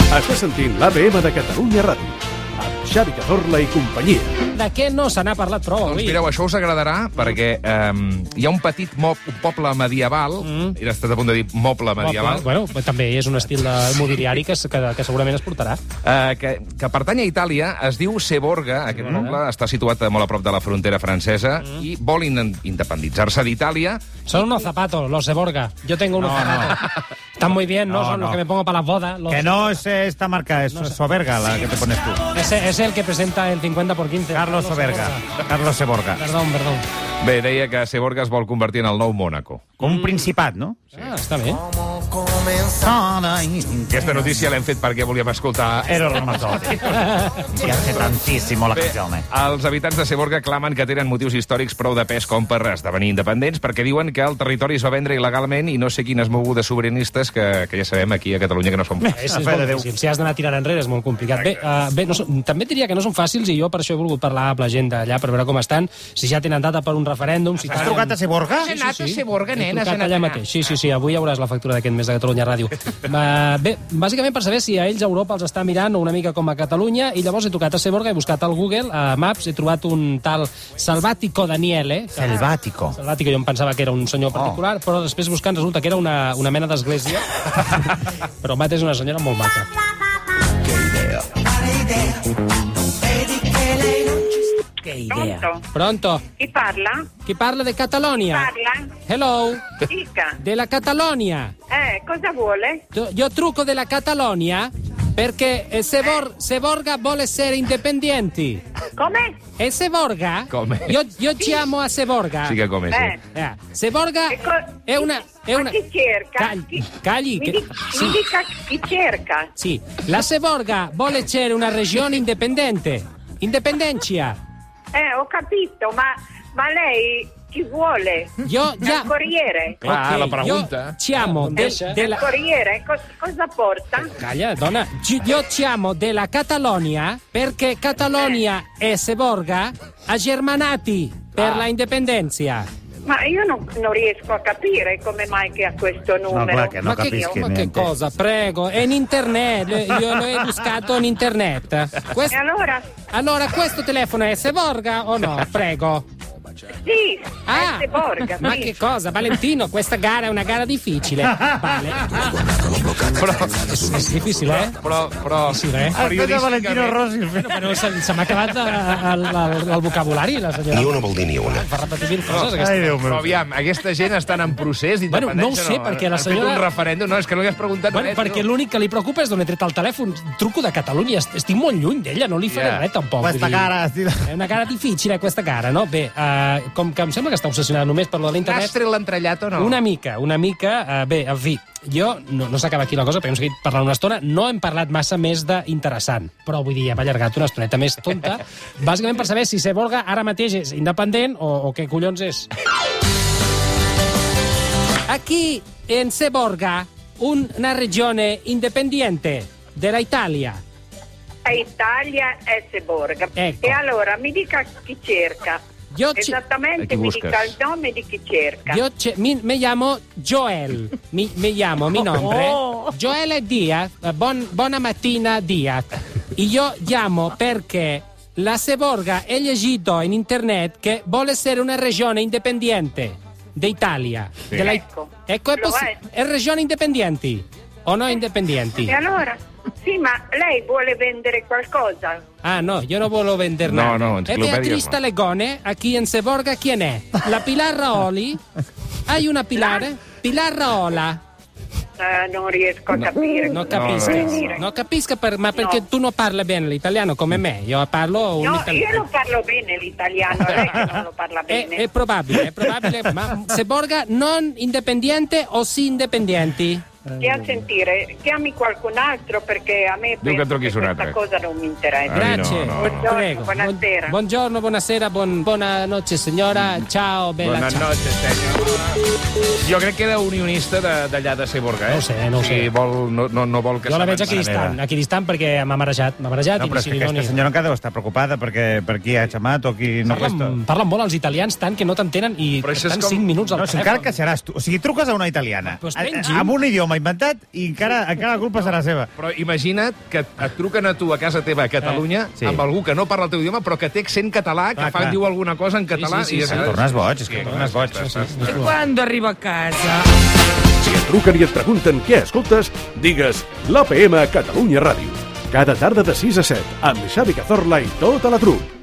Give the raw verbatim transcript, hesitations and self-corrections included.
Estàs sentint l'A B M de Catalunya Ràdio, amb Xavi Cazorla i companyia. De què no se n'ha parlat prou avui? Doncs mireu, això us agradarà perquè eh, hi ha un petit mo un poble medieval, mm. he estat a punt de dir moble medieval, Bueno, també és un estil de mobiliari que, que, que segurament es portarà. eh, que, que pertany a Itàlia, es diu Seborga, aquest mm. poble està situat molt a prop de la frontera francesa mm. i vol in independitzar-se d'Itàlia. Son unos zapatos, los Seborga. Yo tengo unos No, zapatos. Están muy bien, ¿no? No, Son no. los que me pongo para las bodas. Los... Que no es esta marca, es Soberga la que te pones tú. Ese es el que presenta el cincuenta por quince. Carlos Soberga. Carlos Seborga. Perdón, perdón. Bé, deia que Seborga es vol convertir en el nou Mónaco. Com un principat, no? Ah, està bé. Aquesta notícia l'hem fet perquè volíem escoltar... Ero Ramazzotti. Mi hace tantísimo la canzone. Els habitants de Seborga clamen que tenen motius històrics prou de pes com per esdevenir independents, perquè diuen que el territori es va vendre il·legalment i no sé quines mogudes sobiranistes que, que ja sabem aquí a Catalunya que no són És, és molt difícil. Si has d'anar tirant enrere és molt complicat. Bé, uh, bé no, són- també diria que no són fàcils i jo per això he volgut parlar amb la gent d'allà per veure com estan, si ja tenen data per un referèndum... Si Has trucat a Seborga? Has anat a Seborga, nen, He has trucat anat allà allà. mateix. Sí, sí, sí, avui ja veuràs la factura d'aquest mes de Catalunya Ràdio. Uh, bé, bàsicament per saber si a ells Europa els està mirant una mica com a Catalunya i llavors he trucat a Seborga, he buscat al Google, a Maps, he trobat un tal Salvatico Daniele. Que... Selvàtico. Salvàtico, jo em pensava que era un senyor particular, oh. però després buscant resulta que era una, una mena d'església. Però Mat és una senyora molt maca. Che idea. Pronto? Pronto? Chi parla? Chi parla di Catalonia? Parla? Hello? Dica. Della Catalonia. Eh, cosa vuole? Io trucco della Catalonia perché eh, Sevor, Seborga vuole essere indipendenti. Come? E Seborga? Come? Io, io chiamo a Seborga. Sí que com és. Eh. Eh. Eh, Seborga E co- è una... È Ma una... chi cerca? Cagli, Chi- cagli, Mi, che- di- sì. mi dica chi cerca. Sì, la Seborga vuole essere una regione indipendente. Indipendencia. Eh, ho capito, ma, ma lei chi vuole? Io già... Il Corriere? Clar, Ok, la pregunta. Io chiamo del, Il della... Corriere? Co- cosa porta? Caglia, donna. Ci- Io chiamo della Catalonia perché Catalonia e Seborga aggermanati per Ah. la indipendenza. Ma io non, non riesco a capire come mai che ha questo numero. clar che no ma che, capisci ma che niente. cosa, prego, è in internet, io l'ho buscato in internet. E Questo- allora? allora, questo telefono è Seborga o no? Prego. Sì, Ah, è Borga, ma sì. che cosa, Valentino, questa gara è una gara difficile. Vale. Però, És, és difícil, eh? però, però... Sí, eh? Aspetta, Valentino Rossi. Però se, se m'ha acabat eh, el, el, el vocabulari, la senyora. Ni una vol dir ni una. Fa repetir mil coses, aquesta. Ai, Déu meu. Però aviam, aquesta gent estan en procés Bueno, no ho d'independència. sé, perquè la Han fet senyora- un referèndum, no, és que no li has preguntat Bueno, res. perquè tu. l'únic que li preocupa és d'on he tret el telèfon. Truco de Catalunya, est- estic molt lluny d'ella, no li faré Ja. res tampoc. Questa vull dir, cara... sí. È una cara difficile, questa cara, no? Bé, uh, com que em sembla que està obsessionada només per lo de Has l'internet... tret l'entrellat o no? Una mica, una mica. Uh, bé, en fi, jo no, no s'acaba aquí la cosa, perquè hem seguit parlant una estona. No hem parlat massa més d'interessant, però vull dir, hem allargat una estoneta més tonta, bàsicament per saber si Seborga ara mateix és independent o, o què collons és. Aquí, en Seborga, una regione independiente della Italia. È Italia e Seborga. Ecco. E allora mi dica chi cerca. Io ci- E Esattamente chi mi buscas? dica il nome di chi cerca. Yo che- mi, me llamo Joel, mi, me llamo, mi nombre. Joel Diaz, eh, bon, buona mattina Diaz. E io chiamo perché la Seborga è legito in internet che vuole essere una regione indipendente d'Italia. Della- Ecco. ecco, è, Lo possi- è. è regione indipendenti o no indipendenti? E allora? Sì, ma lei vuole vendere qualcosa? Ah, no, yo no vuelo vender No, nada. no, Es enciclopedias Beatriz no. Talegone, aquí en Seborga, ¿quién es? La Pilar Raoli. Hay una Pilar, eh? Pilar Raola. Eh, non riesco a capire. Non cosa capisco, vuole dire. non capisco per- ma perché No. tu non parli bene l'italiano come me, io parlo un No, io italiano. non parlo bene l'italiano, lei che non lo parla È, bene. è probabile, è probabile, ma Seborga non independiente o sì independienti? Stia a sentire, chiami qualcun altro perché a me Dico che penso trucchi che su questa un'altra. cosa non mi interessa. Ah, Grazie, no, no. Buongiorno, prego. buonasera. Buon- buongiorno, buonasera, buon, buonanotte signora, ciao, bella, Bona ciao. noche, senyor. Jo crec que era unionista de- d'allà de Seborga, eh? No ho sé, no ho O sigui, sé. Vol, no, no, no vol que Jo la veig s'avanci. aquí distant, aquí distant perquè m'ha marejat, m'ha marejat No, i però és si que li aquesta doni... senyora encara deu estar preocupada perquè per qui ha xamat o qui no Parlen, costa... parlen molt els italians tant que no t'entenen i Però això és estan com- cinc minuts al No, si telèfon. encara que seràs tu. O sigui, truques a una italiana Pues a- pengi. amb un idioma idioma inventat i encara, encara la culpa serà seva. Però imagina't que et truquen a tu a casa teva a Catalunya sí. amb algú que no parla el teu idioma però que té accent català, que Clar, fa, clar. diu alguna cosa en català... Sí, sí, sí, i sí. ja Et tornes boig, és que et tornes boig. I quan arriba a casa? Si et truquen i et pregunten què escoltes, digues l'A P M Catalunya Ràdio. Cada tarda de sis a set, amb Xavi Cazorla i tota la trup.